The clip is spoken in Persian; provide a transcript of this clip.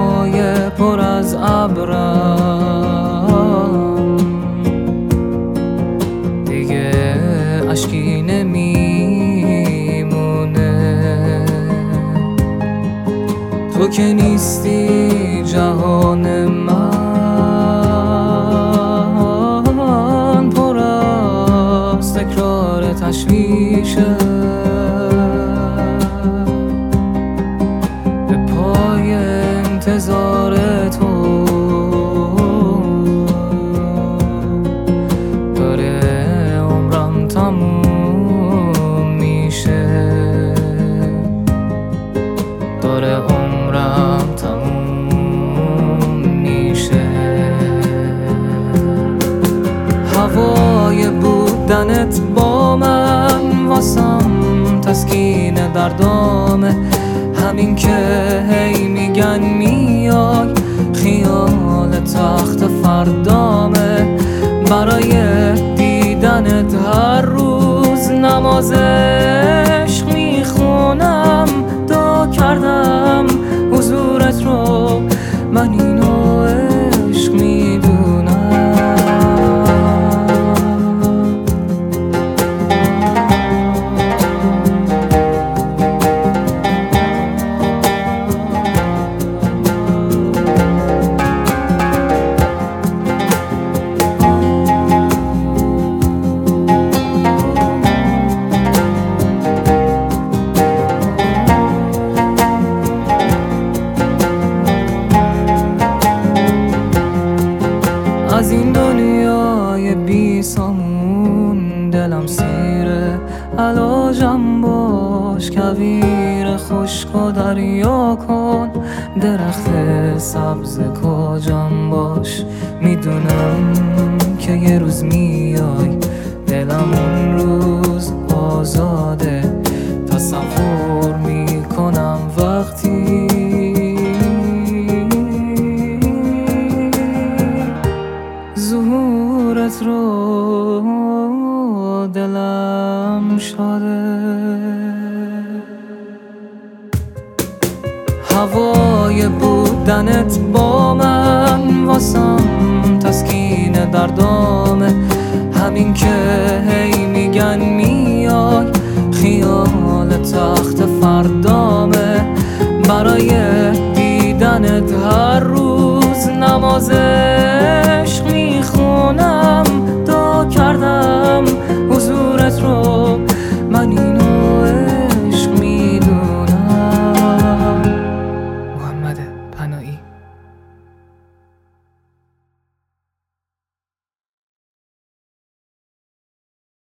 هوای پر از ابرم دیگه اشکی نمیمونه. تو که نیستی جهان من پر از تکرار تشویشه. به پای انتظار تو داره عمرم تموم میشه، داره عمرم تموم میشه. هوای بودنت با من واسم تسکین دردامه، همین که هی میگن میای خیال تخت فردامه. برای دیدنت هر روز نماز عشق میخونم، دعا کردم حضورت رو، من اینو عشق میدونم. از این دنیای بی سامون دلم سیره، علاجم باش کویر خشک و دریا کن. درخت سبز کاجم باش، میدونم که یه روز میای، دلم اون روز آزاده. تصور میکنم وقتی ظهورت رو، دلم شاده. هوای بودنت با من واسم تسکین دردامه، همین که هی میگن میای خیال تخت فردامه. برای دیدنت هر روز نماز